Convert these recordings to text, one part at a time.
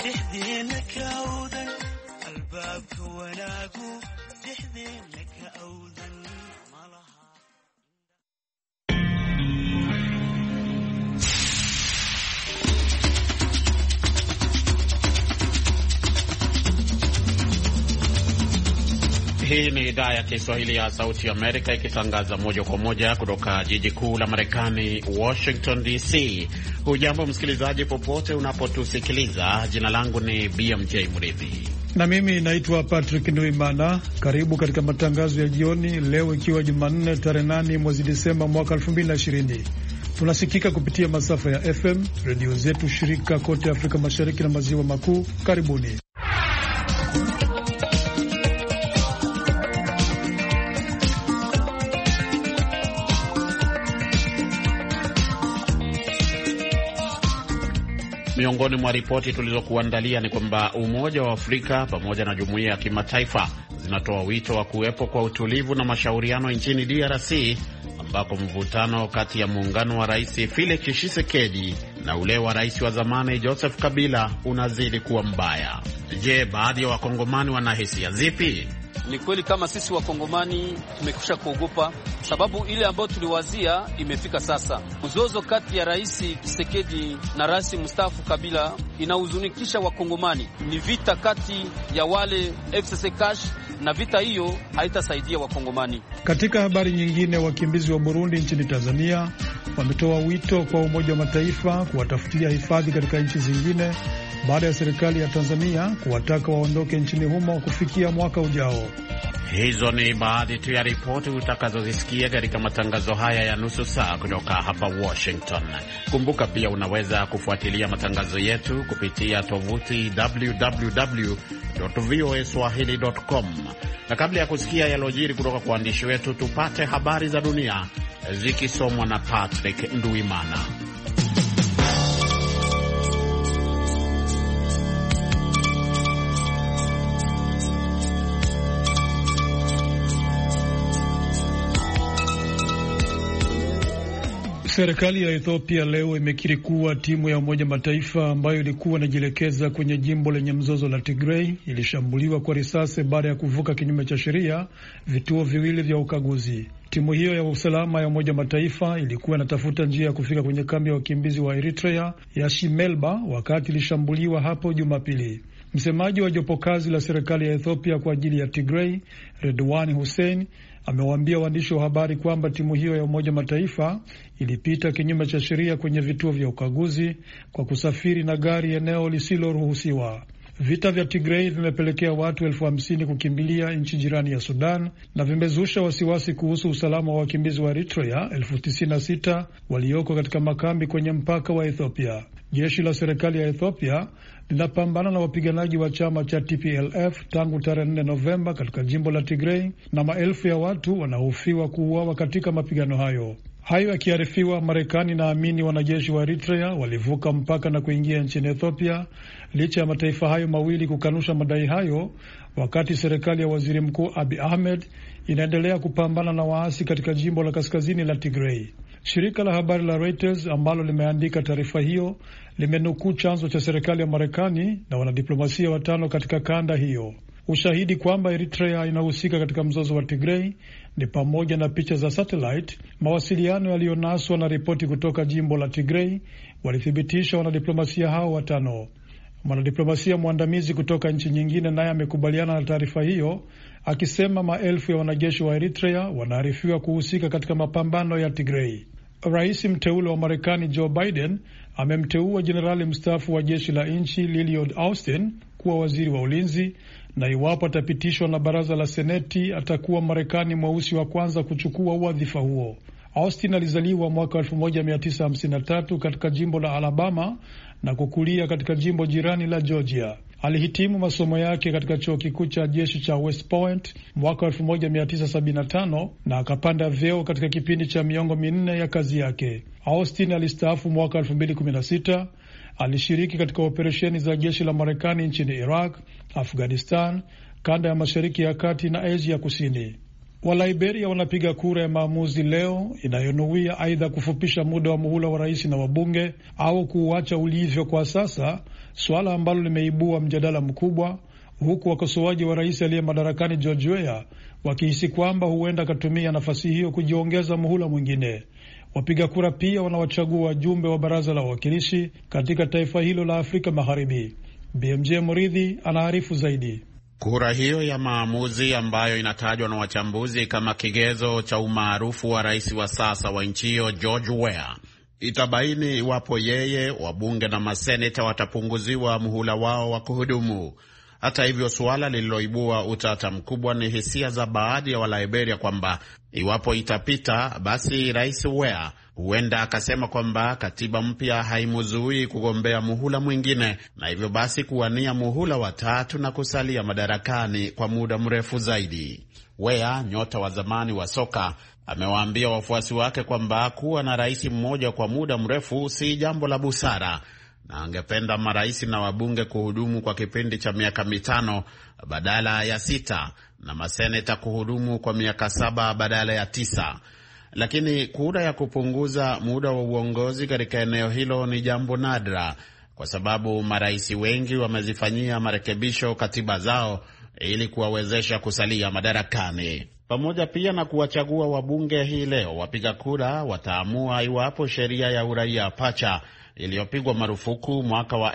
dhexdeena ka awdan albaabka wanaagu dhexdeena ka awdan malaha. Hii ni idhaa ya Kiswahili ya Sauti ya Amerika ikitangaza moja kwa moja kutoka jiji kuu la Marekani, Washington DC. Hujambo msikilizaji popote unapotusikiliza. Jina langu ni BMJ Mridhi na mimi naitwa Patrick Nduimana. Karibu katika matangazo ya jioni leo, ikiwa Jumanne tarehe 8 mwezi Disemba mwaka 2020. Tunasikika kupitia masafa ya FM, redio zetu shirika kote Afrika Mashariki na Maziwa Makuu. Karibuni. Miongoni mwa ripoti tulizokuandalia ni kwamba Umoja wa Afrika pamoja na jumuiya ya kimataifa zinatoa wito wa kuwepo kwa utulivu na mashauriano nchini DRC, ambako mvutano kati ya muungano wa Rais Felix Tshisekedi na ule wa rais wa zamani Joseph Kabila unazidi kuwa mbaya. Je, baadhi ya wakongomani wana hisia zipi? Ni kweli kama sisi wakongomani tumekwisha kuogopa, sababu ile ambayo tuliwazia imefika sasa. Mzozo kati ya Rais Tshisekedi na rais mstaafu Kabila inahuzunikisha wakongomani. Ni vita kati ya wale FCC Cash, na vita hiyo haitasaidia wakongomani. Katika habari nyingine, wakimbizi wa Burundi nchini Tanzania wametoa wito kwa Umoja wa Mataifa kuwatafutia hifadhi katika nchi zingine baada ya serikali ya Tanzania kuwataka waondoke nchini humo kufikia mwaka ujao. Hizo ni baadhi tu ya ripoti utakazozisikia katika matangazo haya ya nusu saa kutoka hapa Washington. Kumbuka pia unaweza kufuatilia matangazo yetu kupitia tovuti www.voaswahili.com. Na kabla ya kusikia yalojiri kutoka kwa waandishi wetu, tupate habari za dunia zikisomwa na Patrick Nduimana. Serikali ya Ethiopia leo imekiri kuwa timu ya Umoja Mataifa ambayo ilikuwa inajielekeza kwenye jimbo lenye mzozo la Tigray ilishambuliwa kwa risasi baada ya kuvuka kinyume cha sheria vituo viwili vya ukaguzi. Timu hiyo ya usalama ya Umoja Mataifa ilikuwa inatafuta njia ya kufika kwenye kambi ya wakimbizi wa Eritrea ya Shimelba wakati ilishambuliwa hapo Jumapili. Msemaji wa jopo kazi la serikali ya Ethiopia kwa ajili ya Tigray, Redwan Hussein, amewaambia waandishi wa habari kwamba timu hiyo ya Umoja Mataifa ilipita kinyume cha sheria kwenye vituo vya ukaguzi kwa kusafiri na gari eneo lisiloruhusiwa. Vita vya Tigray vimepelekea watu 50,000 kukimbilia nchi jirani ya Sudan na vimezusha wasiwasi kuhusu usalama wa wakimbizi wa Eritrea 96,000 walioko katika makambi kwenye mpaka wa Ethiopia. Jeshi la serikali ya Ethiopia linapambana na wapiganaji wa chama cha TPLF tangu tarehe 4 Novemba katika jimbo la Tigray, na maelfu ya watu wanahofiwa kuuawa katika mapigano hayo. Hayo yakiarifiwa, Marekani naamini wanajeshi wa Eritrea walivuka mpaka na kuingia nchini Ethiopia licha ya mataifa hayo mawili kukanusha madai hayo, wakati serikali ya Waziri Mkuu Abiy Ahmed inaendelea kupambana na waasi katika jimbo la kaskazini la Tigray. Shirika la habari la Reuters ambalo limeandika taarifa hiyo limenukuu chanzo cha serikali ya Marekani na wanadiplomasia 5 katika kanda hiyo. Ushahidi kwamba Eritrea inahusika katika mzozo wa Tigray ni pamoja na picha za satellite, mawasiliano yaliyonaswa na ripoti kutoka jimbo la Tigray, walithibitisha wanadiplomasia hao 5. Mwanadiplomasia mwandamizi kutoka nchi nyingine naye amekubaliana na taarifa hiyo, akisema maelfu ya wanajeshi wa Eritrea wanaarifiwa kuhusika katika mapambano ya Tigray. Rais mteule wa Marekani Joe Biden amemteua jenerali mstaafu wa jeshi la nchi Lloyd Austin kuwa waziri wa ulinzi, na iwapo atapitishwa na baraza la Seneti atakuwa Marekani mweusi wa kwanza kuchukua wadhifa huo. Austin alizaliwa mwaka 1953 katika jimbo la Alabama na kukulia katika jimbo jirani la Georgia. Alihitimu masomo yake katika chuo kikuu cha jeshi cha West Point mwaka 1975 na akapanda vyeo katika kipindi cha miongo 4 ya kazi yake. Austin alistaafu mwaka 2016. Alishiriki katika operesheni za jeshi la Marekani nchini Iraq, Afghanistan, kanda ya Mashariki ya Kati na Asia Kusini. Waliberia wanapiga kura ya maamuzi leo inayonuia aidha kufupisha muda wa muhula wa rais na wabunge au kuuacha ulivyo kwa sasa, suala ambalo limeibua mjadala mkubwa, huku wakosoaji wa rais aliye madarakani George Weah wakihisi kwamba huenda akatumia nafasi hiyo kujiongeza muhula mwingine. Wapiga kura pia wanawachagua wajumbe wa baraza la wawakilishi katika taifa hilo la Afrika Magharibi. BMJ Muridhi anaarifu zaidi. Kura hiyo ya maamuzi ambayo inatajwa na wachambuzi kama kigezo cha umaarufu wa rais wa sasa wa nchi hiyo George Weah itabaini iwapo yeye, wabunge na maseneta watapunguziwa muhula wao wa kuhudumu. Hata hivyo, suala lililoibua utata mkubwa ni hisia za baadhi ya Waliberia kwamba iwapo itapita, basi rais Weah huenda akasema kwamba katiba mpya haimuzuii kugombea muhula mwingine, na hivyo basi kuwania muhula wa 3 na kusalia madarakani kwa muda mrefu zaidi. Weah, nyota wa zamani wa soka, amewaambia wafuasi wake kwamba kuwa na rais mmoja kwa muda mrefu si jambo la busara, na angependa marais na wabunge kuhudumu kwa kipindi cha miaka 5 badala ya 6 na maseneta kuhudumu kwa miaka 7 badala ya 9. Lakini kura ya kupunguza muda wa uongozi katika eneo hilo ni jambo nadra, kwa sababu marais wengi wamezifanyia marekebisho katiba zao ili kuwawezesha kusalia madarakani. Pamoja pia na kuwachagua wabunge hii leo, wapiga kura wataamua iwapo sheria ya uraia pacha iliyopigwa marufuku mwaka wa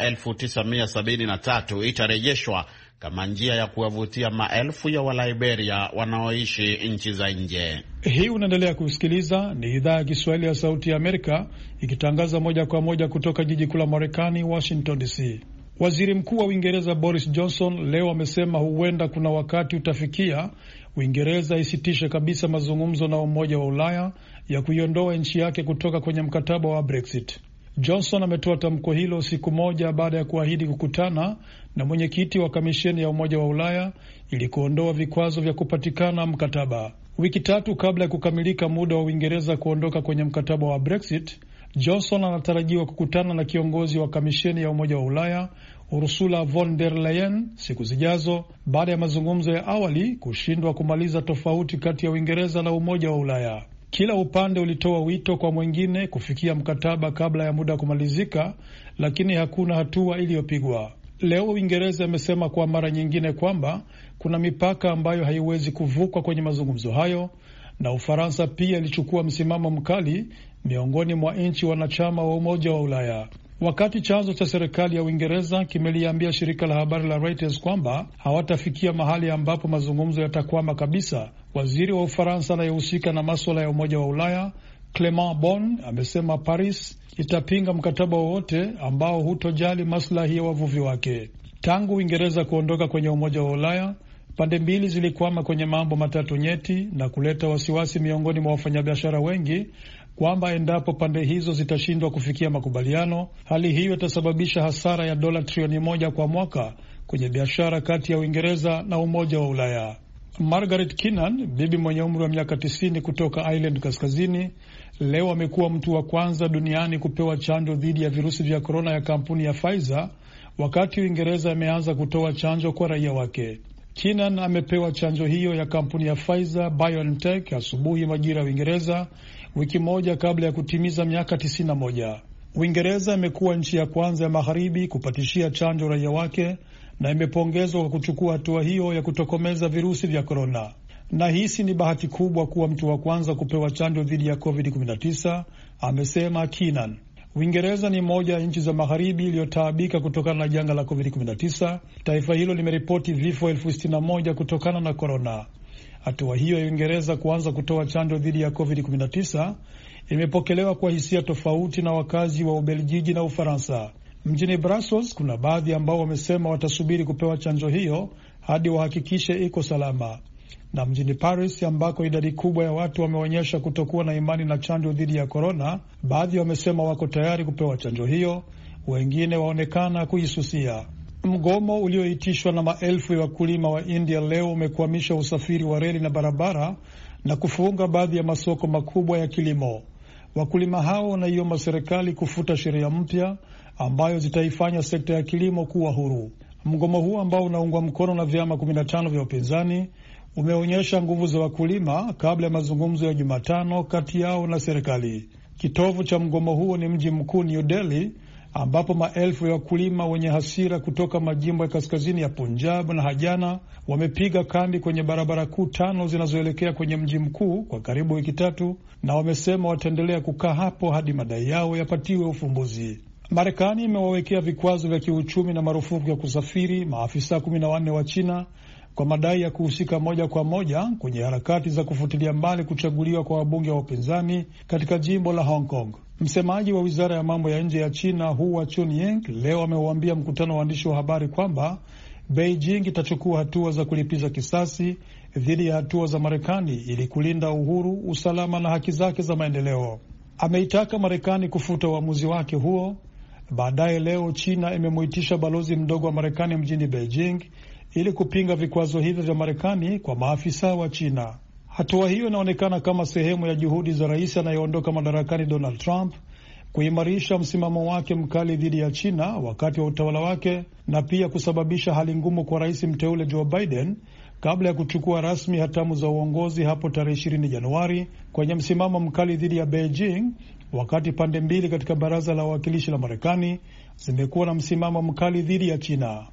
1973 itarejeshwa kama njia ya kuwavutia maelfu ya Waliberia wanaoishi nchi za nje. Hii unaendelea kusikiliza, ni idhaa ya Kiswahili ya Sauti ya Amerika ikitangaza moja kwa moja kutoka jiji kuu la Marekani, Washington DC. Waziri Mkuu wa Uingereza Boris Johnson leo amesema huenda kuna wakati utafikia Uingereza isitishe kabisa mazungumzo na Umoja wa Ulaya ya kuiondoa nchi yake kutoka kwenye mkataba wa Brexit. Johnson ametoa tamko hilo siku moja baada ya kuahidi kukutana na mwenyekiti wa kamisheni ya Umoja wa Ulaya ili kuondoa vikwazo vya kupatikana mkataba. Wiki 3 kabla ya kukamilika muda wa Uingereza kuondoka kwenye mkataba wa Brexit, Johnson anatarajiwa kukutana na kiongozi wa kamisheni ya Umoja wa Ulaya Ursula von der Leyen siku zijazo, baada ya mazungumzo ya awali kushindwa kumaliza tofauti kati ya Uingereza na Umoja wa Ulaya. Kila upande ulitoa wito kwa mwingine kufikia mkataba kabla ya muda kumalizika, lakini hakuna hatua iliyopigwa. Leo Uingereza imesema kwa mara nyingine kwamba kuna mipaka ambayo haiwezi kuvukwa kwenye mazungumzo hayo, na Ufaransa pia ilichukua msimamo mkali miongoni mwa nchi wanachama wa Umoja wa Ulaya. Wakati chanzo cha serikali ya Uingereza kimeliambia shirika la habari la Reuters kwamba hawatafikia mahali ambapo mazungumzo yatakwama kabisa, waziri wa Ufaransa anayehusika na masuala ya Umoja wa Ulaya Clement Bon amesema Paris itapinga mkataba wowote ambao hutojali maslahi ya wavuvi wake. Tangu Uingereza kuondoka kwenye Umoja wa Ulaya, pande mbili zilikwama kwenye mambo matatu nyeti na kuleta wasiwasi miongoni mwa wafanyabiashara wengi kwamba endapo pande hizo zitashindwa kufikia makubaliano, hali hiyo itasababisha hasara ya dola trilioni 1 kwa mwaka kwenye biashara kati ya Uingereza na Umoja wa Ulaya. Margaret Keenan, bibi mwenye umri wa miaka 90 kutoka Ireland Kaskazini, leo amekuwa mtu wa kwanza duniani kupewa chanjo dhidi ya virusi vya korona ya kampuni ya Pfizer, wakati Uingereza imeanza kutoa chanjo kwa raia wake. Keenan amepewa chanjo hiyo ya kampuni ya Pfizer BioNTech asubuhi majira ya Uingereza, wiki moja kabla ya kutimiza miaka 91. Uingereza imekuwa nchi ya kwanza ya magharibi kupatishia chanjo raia wake na imepongezwa kwa kuchukua hatua hiyo ya kutokomeza virusi vya korona. Nahisi ni bahati kubwa kuwa mtu wa kwanza kupewa chanjo dhidi ya COVID-19, amesema Keenan. Uingereza ni moja ya nchi za magharibi iliyotaabika kutokana na janga la COVID-19. Taifa hilo limeripoti vifo 61,000 kutokana na korona. Hatua hiyo ya Uingereza kuanza kutoa chanjo dhidi ya COVID-19 imepokelewa kwa hisia tofauti na wakazi wa Ubelgiji na Ufaransa. Mjini Brussels kuna baadhi ambao wamesema watasubiri kupewa chanjo hiyo hadi wahakikishe iko salama. Na mjini Paris ambako idadi kubwa ya watu wameonyesha kutokuwa na imani na chanjo dhidi ya korona, baadhi wamesema wako tayari kupewa chanjo hiyo, wengine waonekana kuisusia. Mgomo ulioitishwa na maelfu ya wakulima wa India leo umekwamisha usafiri wa reli na barabara na kufunga baadhi ya masoko makubwa ya kilimo. Wakulima hao wanaiomba serikali kufuta sheria mpya ambayo zitaifanya sekta ya kilimo kuwa huru. Mgomo huu ambao unaungwa mkono na vyama 15 vya upinzani umeonyesha nguvu za wakulima kabla ya mazungumzo ya Jumatano kati yao na serikali. Kitovu cha mgomo huo ni mji mkuu New Delhi, ambapo maelfu ya wakulima wenye hasira kutoka majimbo ya kaskazini ya Punjab na Haryana wamepiga kambi kwenye barabara kuu 5 zinazoelekea kwenye mji mkuu kwa karibu wiki 3, na wamesema wataendelea kukaa hapo hadi madai yao yapatiwe ufumbuzi. Marekani imewawekea vikwazo vya kiuchumi na marufuku ya kusafiri maafisa 14 wa China kwa madai ya kuhusika moja kwa moja kwenye harakati za kufutilia mbali kuchaguliwa kwa wabunge wa upinzani katika jimbo la Hong Kong. Msemaji wa wizara ya mambo ya nje ya China Hua Chunying leo ameuambia mkutano wa waandishi wa habari kwamba Beijing itachukua hatua za kulipiza kisasi dhidi ya hatua za Marekani ili kulinda uhuru, usalama na haki zake za maendeleo. Ameitaka Marekani kufuta uamuzi wake huo. Baadaye leo China imemuitisha balozi mdogo wa Marekani mjini Beijing ili kupinga vikwazo hivyo vya Marekani kwa maafisa wa China. Hatua hiyo inaonekana kama sehemu ya juhudi za rais anayeondoka madarakani Donald Trump kuimarisha msimamo wake mkali dhidi ya China wakati wa utawala wake, na pia kusababisha hali ngumu kwa rais mteule Joe Biden kabla ya kuchukua rasmi hatamu za uongozi hapo tarehe 20 Januari kwenye msimamo mkali dhidi ya Beijing, wakati pande mbili katika baraza la wawakilishi la Marekani zimekuwa na msimamo mkali dhidi ya China.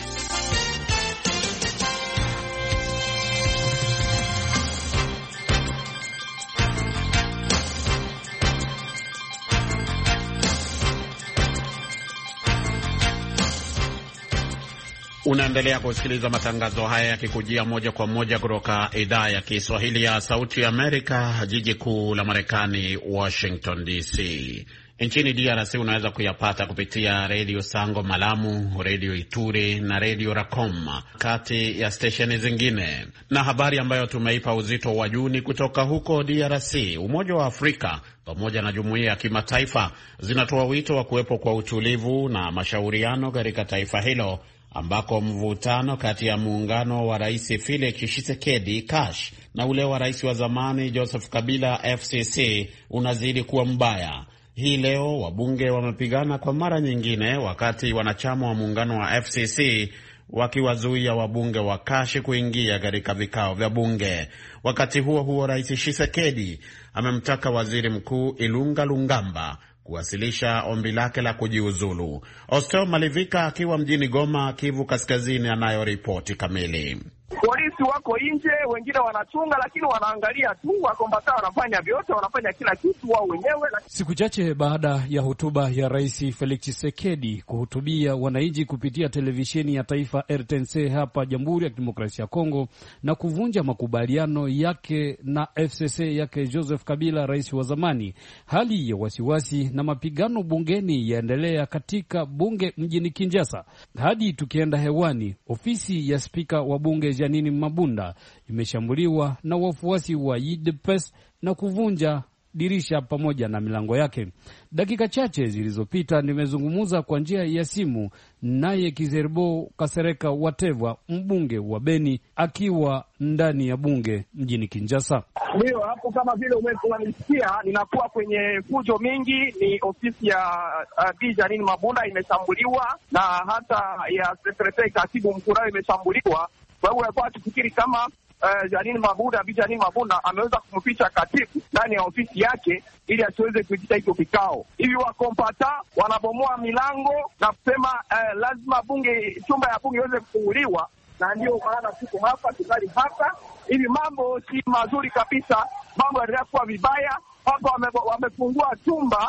Unaendelea kusikiliza matangazo haya yakikujia moja kwa moja kutoka idhaa ya Kiswahili ya Sauti ya Amerika, jiji kuu la Marekani, Washington DC. Nchini DRC unaweza kuyapata kupitia redio Sango Malamu, redio Ituri na redio Racom, kati ya stesheni zingine. Na habari ambayo tumeipa uzito wa juu ni kutoka huko DRC. Umoja wa Afrika pamoja na jumuiya ya kimataifa zinatoa wito wa kuwepo kwa utulivu na mashauriano katika taifa hilo ambako mvutano kati ya muungano wa Rais Felix Tshisekedi CASH na ule wa rais wa zamani Joseph Kabila FCC unazidi kuwa mbaya. Hii leo wabunge wamepigana kwa mara nyingine, wakati wanachama wa muungano wa FCC wakiwazuia wabunge wa CASH kuingia katika vikao vya bunge. Wakati huo huo, Rais Tshisekedi amemtaka Waziri Mkuu Ilunga Lungamba kuwasilisha ombi lake la kujiuzulu. Osteo Malivika akiwa mjini Goma, Kivu Kaskazini, anayo ripoti kamili. Polisi wako nje, wengine wanachunga, lakini wanaangalia tu. Wakombata wanafanya vyote, wanafanya kila kitu wao wenyewe. Siku chache baada ya hotuba ya Rais Felix Tshisekedi kuhutubia wananchi kupitia televisheni ya taifa RTNC hapa Jamhuri ya Kidemokrasia ya Kongo na kuvunja makubaliano yake na FCC yake Joseph Kabila, rais wa zamani, hali ya wasiwasi na mapigano bungeni yaendelea katika bunge mjini Kinshasa. Hadi tukienda hewani, ofisi ya spika wa bunge Janini Mabunda imeshambuliwa na wafuasi wa UDPS na kuvunja dirisha pamoja na milango yake. Dakika chache zilizopita nimezungumza kwa njia ya simu naye Kizerbo Kasereka Wateva, mbunge wa Beni, akiwa ndani ya bunge mjini Kinshasa. Ndio hapo, kama vile umenisikia, ninakuwa kwenye fujo mingi. Ni ofisi ya Janini Mabunda imeshambuliwa na hata ya sekretari katibu mkuu imeshambuliwa. Kwa hiyo walikuwa tufikiri kama Janini Mabunda ameweza kumficha katibu ndani ya ofisi yake ili asiweze kuitisha hicho kikao. Hivi wakompata wanabomoa milango na kusema lazima chumba ya bunge iweze kufunguliwa, na ndio maana tuko hapa, tungali hapa. Hivi mambo si mazuri kabisa, mambo yanaendelea kuwa vibaya. Hapa wamefungua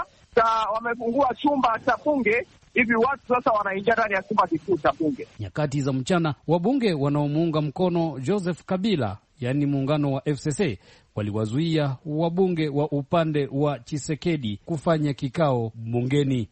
chumba cha bunge. Hivi watu sasa wanaingia ndani ya chumba kikuu cha bunge. Nyakati za mchana, wabunge wanaomuunga mkono Joseph Kabila, yaani muungano wa FCC, waliwazuia wabunge wa upande wa Tshisekedi kufanya kikao bungeni,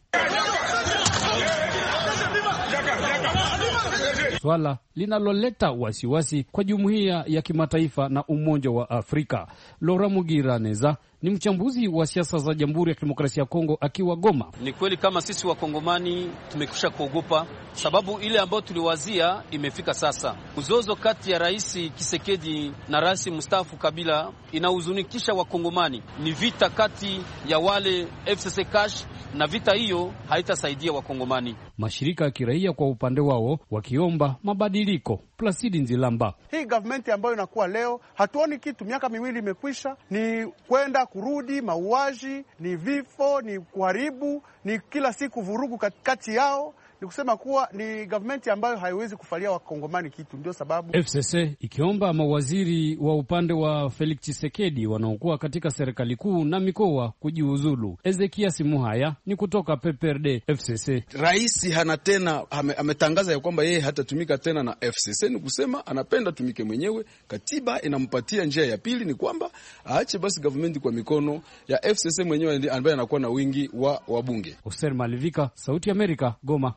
swala linaloleta wasiwasi kwa jumuiya ya kimataifa na Umoja wa Afrika. Laura Mugiraneza ni mchambuzi wa siasa za Jamhuri ya Kidemokrasia ya Kongo akiwa Goma. Ni kweli kama sisi Wakongomani tumekwisha kuogopa, sababu ile ambayo tuliwazia imefika sasa. Mzozo kati ya Rais Tshisekedi na Rais mstaafu Kabila inahuzunikisha Wakongomani. Ni vita kati ya wale FCC CASH na vita hiyo haitasaidia Wakongomani. Mashirika ya kiraia kwa upande wao wakiomba mabadiliko. Placide Nzilamba: hii government ambayo inakuwa leo hatuoni kitu, miaka miwili imekwisha, ni kwenda kurudi, mauaji, ni vifo, ni kuharibu, ni kila siku vurugu katikati yao. Ni kusema kuwa ni government ambayo haiwezi kufalia Wakongomani kitu. Ndio sababu FCC ikiomba mawaziri wa upande wa Felix Tshisekedi wanaokuwa katika serikali kuu na mikoa kujiuzulu. Ezekias Muhaya ni kutoka PPRD FCC. Rais hana tena, ametangaza ya kwamba yeye hatatumika tena na FCC. Ni kusema anapenda tumike mwenyewe. Katiba inampatia njia ya pili, ni kwamba aache basi government kwa mikono ya FCC mwenyewe ambaye anakuwa na wingi wa wabunge. Oser Malivika, Sauti Amerika, Goma.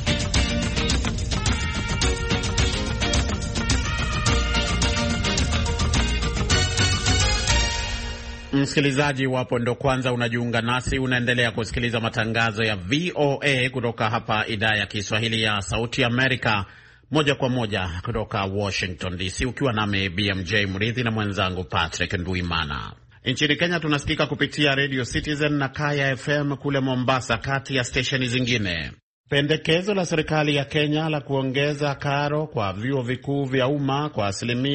Msikilizaji wapo ndo kwanza unajiunga nasi, unaendelea kusikiliza matangazo ya VOA kutoka hapa idhaa ya Kiswahili ya Sauti Amerika, moja kwa moja kutoka Washington DC, ukiwa nami BMJ Murithi na mwenzangu Patrick Nduimana. Nchini Kenya tunasikika kupitia Radio Citizen na Kaya FM kule Mombasa, kati ya stesheni zingine. Pendekezo la serikali ya Kenya la kuongeza karo kwa vyuo vikuu vya umma kwa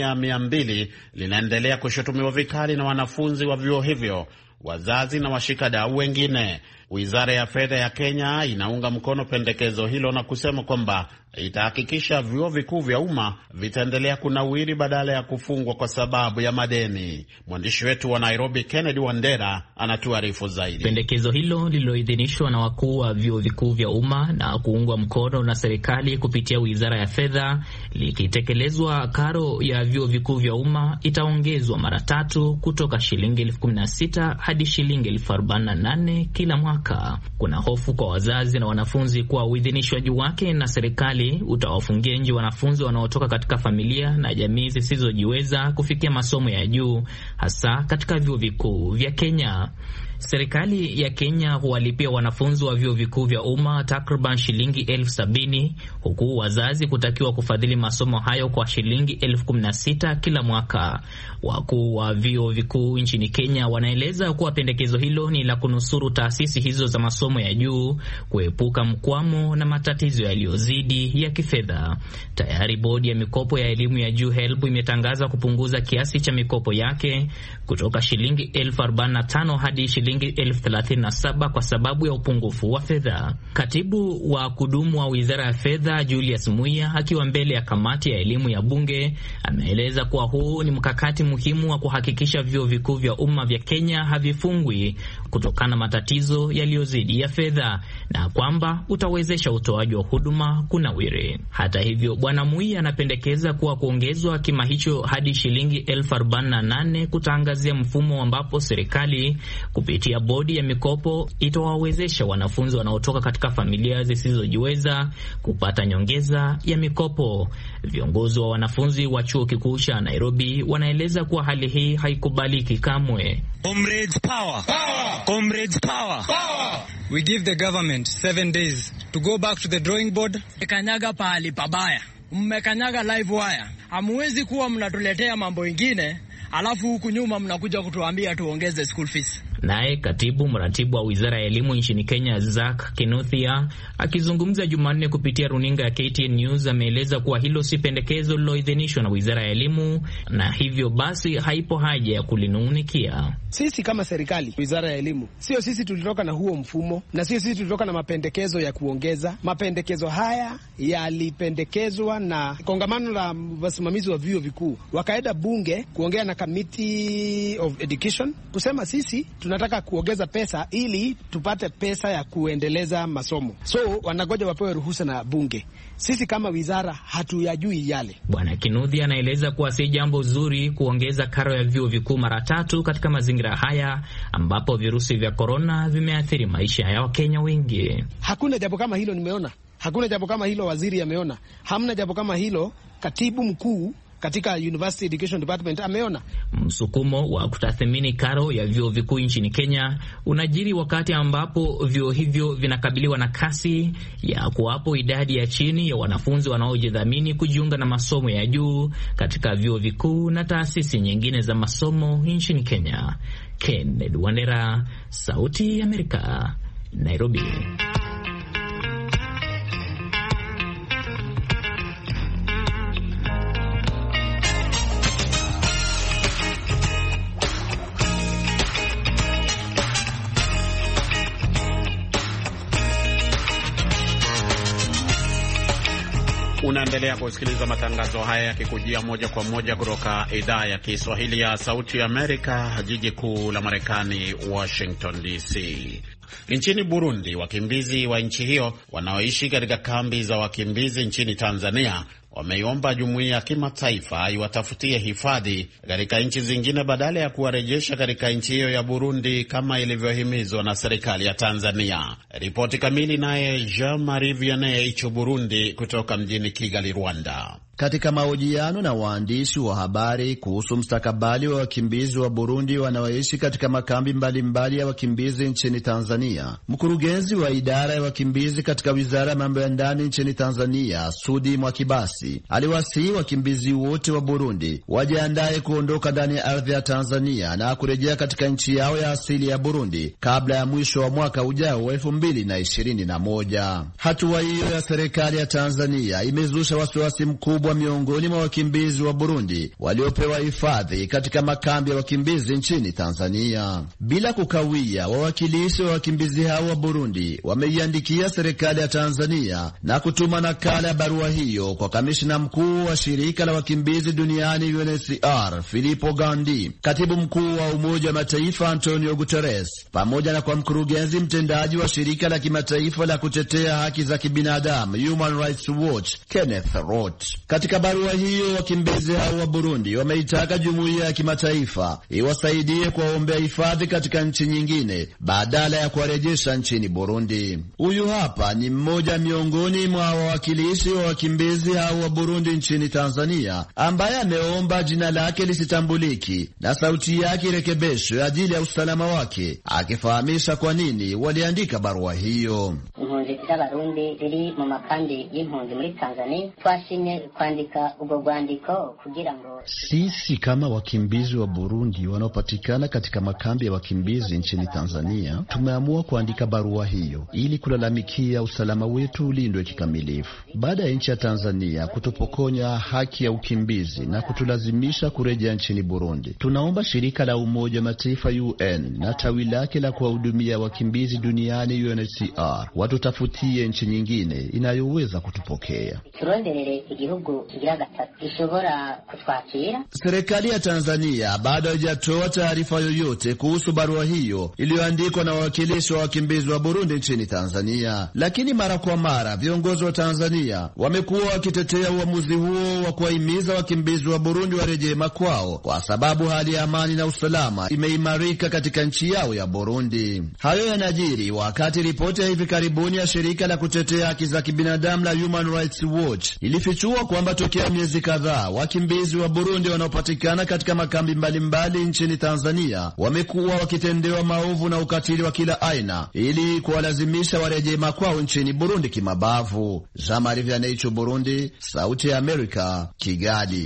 200% linaendelea kushutumiwa vikali na wanafunzi wa vyuo hivyo, wazazi na washikadau wengine. Wizara ya Fedha ya Kenya inaunga mkono pendekezo hilo na kusema kwamba itahakikisha vyuo vikuu vya umma vitaendelea kunawiri badala ya kufungwa kwa sababu ya madeni. Mwandishi wetu wa Nairobi Kennedy Wandera anatuarifu zaidi. Pendekezo hilo lililoidhinishwa na wakuu wa vyuo vikuu vya umma na kuungwa mkono na serikali kupitia Wizara ya Fedha, likitekelezwa, karo ya vyuo vikuu vya umma itaongezwa mara 3 kutoka shilingi 16,000 hadi shilingi 48,000 kila mwaka. Kuna hofu kwa wazazi na wanafunzi kwa uidhinishwaji wake na serikali utawafungia nje wanafunzi wanaotoka katika familia na jamii zisizojiweza kufikia masomo ya juu, hasa katika vyuo vikuu vya Kenya. Serikali ya Kenya huwalipia wanafunzi wa vyuo vikuu vya umma takriban shilingi 70,000, huku wazazi kutakiwa kufadhili masomo hayo kwa shilingi 16,000 kila mwaka. Wakuu wa vyuo vikuu nchini Kenya wanaeleza kuwa pendekezo hilo ni la kunusuru taasisi hizo za masomo ya juu kuepuka mkwamo na matatizo yaliyozidi ya kifedha. Tayari bodi ya mikopo ya elimu ya juu HELB imetangaza kupunguza kiasi cha mikopo yake kutoka shilingi 45,000 hadi shilingi 37,000 kwa sababu ya upungufu wa fedha. Katibu wa kudumu wa Wizara ya Fedha Julius Muia, akiwa mbele ya kamati ya elimu ya bunge, ameeleza kuwa huu ni mkakati muhimu wa kuhakikisha vyuo vikuu vya umma vya Kenya havifungwi kutokana na matatizo yaliyozidi ya fedha, na kwamba utawezesha utoaji wa huduma kunawiri. Hata hivyo, Bwana Muia anapendekeza kuwa kuongezwa kima hicho hadi shilingi 48,000 kutaangazia mfumo ambapo serikali kupitia bodi ya mikopo itawawezesha wanafunzi wanaotoka katika familia zisizojiweza kupata nyongeza ya mikopo. Viongozi wa wanafunzi wa chuo kikuu cha Nairobi wanaeleza kuwa hali hii haikubaliki kamwe. Comrades power. Power. Comrades power. Power. We give the government 7 days to go back to the drawing board. Kanyaga pahali pabaya. Mmekanyaga live wire. Hamuwezi kuwa mnatuletea mambo ingine alafu huku nyuma mnakuja kutuambia tuongeze school fees. Naye katibu mratibu wa Wizara ya Elimu nchini Kenya Zack Kinuthia, akizungumza Jumanne kupitia runinga ya KTN News, ameeleza kuwa hilo si pendekezo liloidhinishwa na Wizara ya Elimu na hivyo basi haipo haja ya kulinung'unikia. Sisi kama serikali, Wizara ya Elimu, sio sisi tulitoka na huo mfumo na sio sisi tulitoka na mapendekezo ya kuongeza. Mapendekezo haya yalipendekezwa na kongamano la wasimamizi wa vyuo vikuu, wakaenda bunge kuongea na Committee of Education kusema sisi tunataka kuongeza pesa ili tupate pesa ya kuendeleza masomo. So wanagoja wapewe ruhusa na bunge. Sisi kama wizara hatuyajui yale. Bwana Kinuthia anaeleza kuwa si jambo zuri kuongeza karo ya vyuo vikuu mara 3 katika mazingira haya ambapo virusi vya korona vimeathiri maisha ya Wakenya wengi. Hakuna jambo kama hilo nimeona. Hakuna jambo kama hilo waziri ameona. Hamna jambo kama hilo katibu mkuu katika University Education Department ameona. Msukumo wa kutathmini karo ya vyuo vikuu nchini Kenya unajiri wakati ambapo vyuo hivyo vinakabiliwa na kasi ya kuwapo idadi ya chini ya wanafunzi wanaojidhamini kujiunga na masomo ya juu katika vyuo vikuu na taasisi nyingine za masomo nchini Kenya. Kennedy Wandera, Sauti ya Amerika, Nairobi. Unaendelea kusikiliza matangazo haya yakikujia moja kwa moja kutoka idhaa ya Kiswahili ya Sauti ya Amerika, jiji kuu la Marekani, Washington DC. Nchini Burundi, wakimbizi wa nchi hiyo wanaoishi katika kambi za wakimbizi nchini Tanzania wameiomba jumuiya ya kimataifa iwatafutie hifadhi katika nchi zingine badala ya kuwarejesha katika nchi hiyo ya Burundi kama ilivyohimizwa na serikali ya Tanzania. Ripoti kamili naye Jean-Marie Vianney Burundi kutoka mjini Kigali, Rwanda. Katika mahojiano na waandishi wa habari kuhusu mstakabali wa wakimbizi wa Burundi wanaoishi katika makambi mbalimbali ya wakimbizi nchini Tanzania, mkurugenzi wa idara ya wakimbizi katika Wizara ya Mambo ya Ndani nchini Tanzania, Sudi Mwakibasi, aliwasihi wakimbizi wote wa Burundi wajiandae kuondoka ndani ya ardhi ya Tanzania na kurejea katika nchi yao ya asili ya Burundi kabla ya mwisho wa mwaka ujao wa 2021. Hatua hiyo ya serikali ya Tanzania imezusha wasiwasi mkubwa miongoni mwa wakimbizi wa Burundi waliopewa hifadhi katika makambi ya wakimbizi nchini Tanzania. Bila kukawia, wawakilishi wa wakimbizi hao wa Burundi wameiandikia serikali ya Tanzania na kutuma nakala ya barua hiyo kwa kamishna mkuu wa shirika la wakimbizi duniani UNHCR Filippo Grandi, katibu mkuu wa Umoja wa Mataifa Antonio Guterres, pamoja na kwa mkurugenzi mtendaji wa shirika la kimataifa la kutetea haki za kibinadamu Human Rights Watch Kenneth Roth. Katika barua hiyo, wakimbizi hao wa Burundi wameitaka jumuiya ya kimataifa iwasaidie kuwaombea hifadhi katika nchi nyingine badala ya kuwarejesha nchini Burundi. Huyu hapa ni mmoja miongoni mwa wawakilishi wa wakimbizi hao wa Burundi nchini Tanzania, ambaye ameomba jina lake lisitambuliki na sauti yake irekebishwe ajili ya usalama wake, akifahamisha kwa nini waliandika barua hiyo. Impunzi z'Abarundi ziri mu makambi y'impunzi muri Tanzania twashimye kwandika ubwo rwandiko kugira ngo sisi kama wakimbizi wa Burundi wanaopatikana katika makambi ya wakimbizi nchini Tanzania tumeamua kuandika barua hiyo ili kulalamikia usalama wetu ulindwe kikamilifu. Baada ya nchi ya Tanzania kutupokonya haki ya ukimbizi na kutulazimisha kurejea nchini Burundi, tunaomba shirika la Umoja wa Mataifa UN na tawi lake la kuwahudumia wakimbizi duniani UNHCR watutafutie nchi nyingine inayoweza kutupokea. Turonderere igihugu kigira gatatu gishobora kutwakira. Serikali ya Tanzania bado haijatoa taarifa yoyote kuhusu barua hiyo iliyoandikwa na wawakilishi wa wakimbizi wa Burundi nchini Tanzania, lakini mara kwa mara viongozi wa Tanzania wamekuwa wakitetea uamuzi huo wa kuwahimiza wakimbizi wa Burundi warejee makwao kwa sababu hali ya amani na usalama imeimarika katika nchi yao ya Burundi. Hayo yanajiri wakati ripoti ya hivi karibuni ya shirika la kutetea haki za kibinadamu la Human Rights Watch ilifichua kwamba tokea miezi kadhaa wakimbizi wa Burundi wanaopatikana katika makambi mbalimbali nchini Tanzania wamekuwa wakitendewa maovu na ukatili wa kila aina ili kuwalazimisha warejee makwao nchini Burundi kimabavu. Jean-Marie Vianney, Burundi, Sauti ya Amerika, Kigali.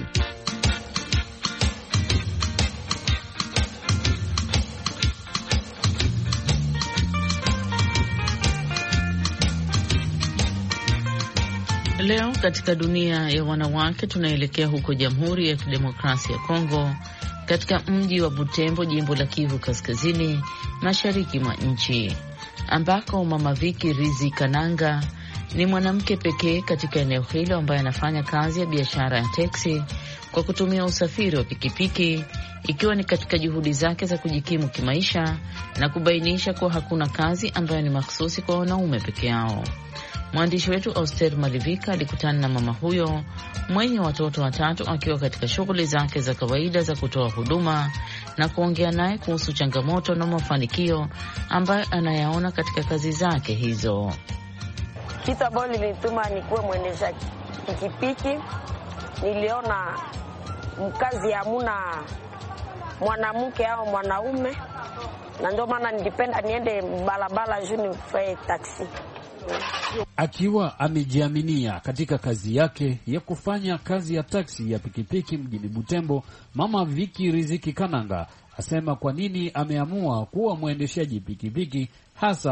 Leo katika dunia ya wanawake tunaelekea huko Jamhuri ya Kidemokrasia ya Kongo, katika mji wa Butembo, jimbo la Kivu Kaskazini, mashariki mwa nchi, ambako Mama Viki Rizikananga ni mwanamke pekee katika eneo hilo ambaye anafanya kazi ya biashara ya teksi kwa kutumia usafiri wa pikipiki, ikiwa ni katika juhudi zake za kujikimu kimaisha na kubainisha kuwa hakuna kazi ambayo ni mahsusi kwa wanaume peke yao. Mwandishi wetu Auster Malivika alikutana na mama huyo mwenye watoto watatu akiwa katika shughuli zake za kawaida za kutoa huduma na kuongea naye kuhusu changamoto na mafanikio ambayo anayaona katika kazi zake hizo. Kitu ambacho nilituma nikuwe mwendesha pikipiki, niliona mkazi hamuna mwanamke au mwanaume, na ndio maana nilipenda niende barabara juu nifae taksi. Akiwa amejiaminia katika kazi yake ya kufanya kazi ya taksi ya pikipiki mjini Butembo, Mama Viki Rizikananga asema kwa nini ameamua kuwa mwendeshaji pikipiki hasa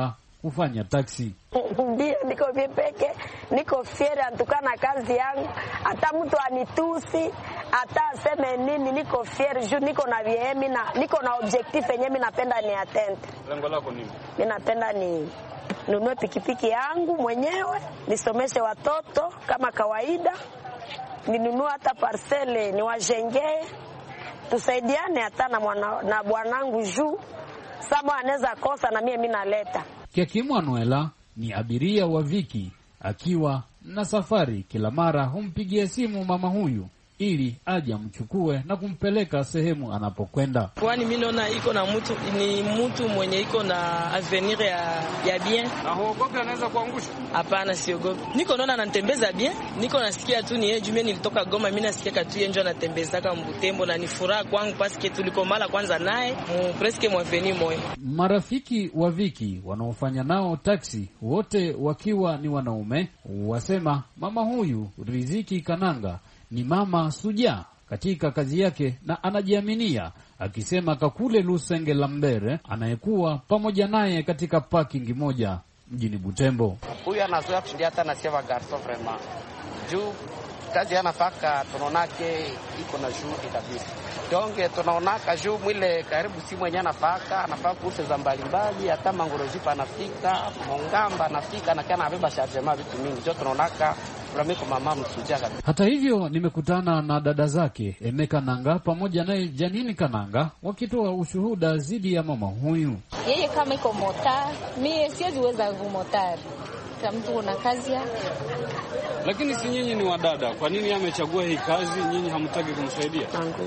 kufanya taksi. Ndio, niko vipeke, niko fiere antukana kazi yangu, hata mtu anitusi, hata aseme nini, niko fiere juu niko na viemi na niko na objectif yenye mimi napenda ni atteint. Lengo lako nini? Mimi napenda ni nunue pikipiki yangu mwenyewe, nisomeshe watoto kama kawaida, ninunue hata parcele niwajengee, tusaidiane hata na bwanangu juu sama anaweza kosa na mimi naleta. Kiakimu Anuela ni abiria wa Viki, akiwa na safari kila mara humpigia simu mama huyu ili aje amchukue na kumpeleka sehemu anapokwenda. Kwani mimi naona iko na mtu mwenye iko na avenir ya bien. Na huogopi anaweza kuangusha? Hapana, siogopi. Niko naona anatembeza bien. Niko nasikia tu ni yeye, mimi nilitoka Goma, mimi nasikia tu yeye ndio anatembeza kama Butembo na ni furaha kwangu paske tuliko mala kwanza naye presque mu avenir moyo. Marafiki wa Viki wanaofanya nao taksi wote wakiwa ni wanaume wasema mama huyu Riziki Kananga ni mama suja katika kazi yake na anajiaminia, akisema Kakule Lusenge Lambere anayekuwa pamoja naye katika parking moja mjini Butembo. Huyu anazoea kushindia hata na seva garso vraiment. Juu kazi anafaka tunaonake iko na juhudi kabisa. Donge tunaonaka juu mwile karibu si mwenye anafaka kurse za mbalimbali, hata Mangorojipa anafika, Mongamba anafika na kana abeba chargement vitu mingi. Juu tunaonaka mama msujaga. Hata hivyo nimekutana na dada zake Emeka Nanga pamoja naye Janini Kananga wakitoa ushuhuda zidi ya mama huyu. Yeye kama iko motari, mimi siwezi weza kumotari. Kama mtu una kazi yake. Lakini si nyinyi ni wadada, kwa nini amechagua hii kazi, nyinyi hamtaki kumsaidia?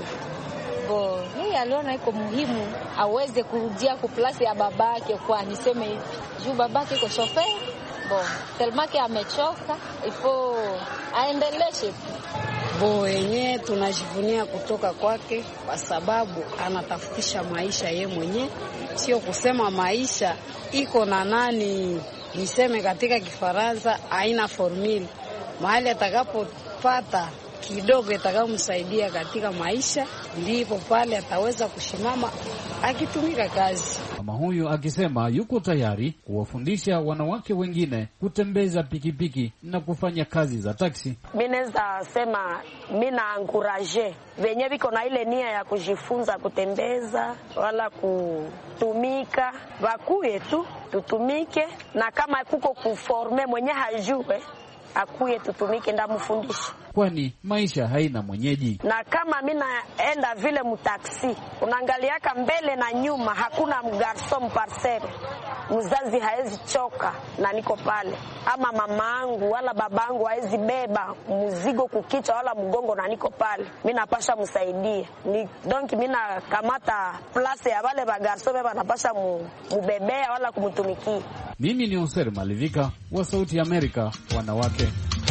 Bo, yeye aliona iko muhimu aweze kurudia ku place ya babake, kwa niseme hivi. Juu babake iko shofer. Bo, telmake amechoka, ifo aendeleshe. Bo, yenye tunajivunia kutoka kwake kwa sababu anatafutisha maisha ye mwenye, sio kusema maisha iko na nani, niseme katika Kifaransa haina formula. Mahali atakapopata kidogo itakamsaidia katika maisha, ndipo pale ataweza kushimama akitumika kazi. Mama huyu akisema yuko tayari kuwafundisha wanawake wengine kutembeza pikipiki na kufanya kazi za taksi. Mimi naweza sema mimi na encourage wenye viko na ile nia ya kujifunza kutembeza wala kutumika, wakuye tu tutumike, na kama kuko kuforme mwenye hajue akuye tutumike ndamfundisha, kwani maisha haina mwenyeji. Na kama mimi naenda vile mtaksi, unaangaliaka mbele na nyuma, hakuna mgarson parcel, mzazi haezi choka na niko pale, ama mamangu wala babangu haezi beba mzigo kukicha wala mgongo na niko pale, mimi napasha msaidie. Ni donc mimi na kamata place ya wale bagarson beba napasha mubebea wala kumtumikia. Mimi ni Oser Malivika wa Sauti ya Amerika, wanawake.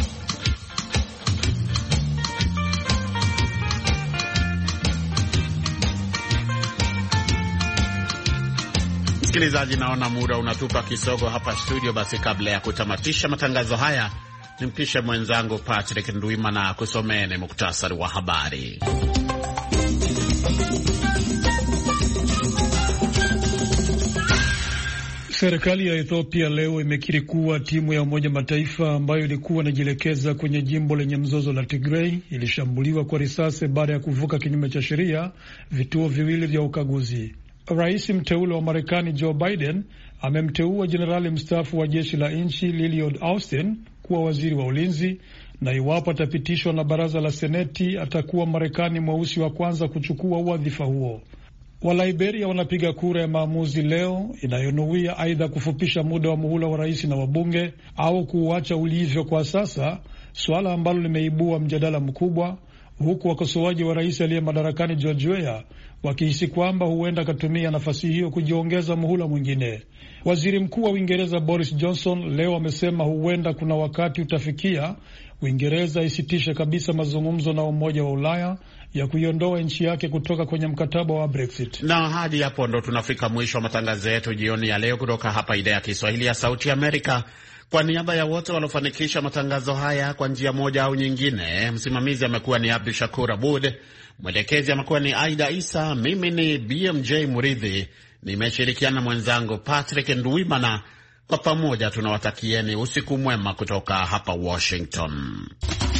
Msikilizaji, naona muda unatupa kisogo hapa studio. Basi kabla ya kutamatisha matangazo haya, nimpishe mwenzangu Patrick Ndwimana kusomeni muktasari wa habari. Serikali ya Ethiopia leo imekiri kuwa timu ya Umoja Mataifa ambayo ilikuwa inajielekeza kwenye jimbo lenye mzozo la Tigray ilishambuliwa kwa risasi baada ya kuvuka kinyume cha sheria vituo viwili vya ukaguzi. Rais mteule wa Marekani Joe Biden amemteua jenerali mstaafu wa jeshi la nchi Lloyd Austin kuwa waziri wa ulinzi, na iwapo atapitishwa na baraza la Seneti atakuwa Marekani mweusi wa kwanza kuchukua wadhifa huo. Waliberia wanapiga kura ya maamuzi leo inayonuia aidha kufupisha muda wa muhula wa rais na wabunge au kuuacha ulivyo kwa sasa, suala ambalo limeibua mjadala mkubwa, huku wakosoaji wa rais aliye madarakani George Weah wakihisi kwamba huenda akatumia nafasi hiyo kujiongeza muhula mwingine. Waziri Mkuu wa Uingereza Boris Johnson leo amesema huenda kuna wakati utafikia Uingereza isitishe kabisa mazungumzo na Umoja wa Ulaya ya kuiondoa nchi yake kutoka kwenye mkataba wa Brexit. Na hadi hapo ndo tunafika mwisho wa matangazo yetu jioni ya leo kutoka hapa idhaa ya Kiswahili ya Sauti Amerika. Kwa niaba ya wote waliofanikisha matangazo haya kwa njia moja au nyingine, msimamizi amekuwa ni Abdu Shakur Abud, mwelekezi amekuwa ni Aida Isa, mimi ni BMJ Muridhi, nimeshirikiana mwenzangu Patrick Ndwimana. Kwa pamoja tunawatakieni usiku mwema kutoka hapa Washington.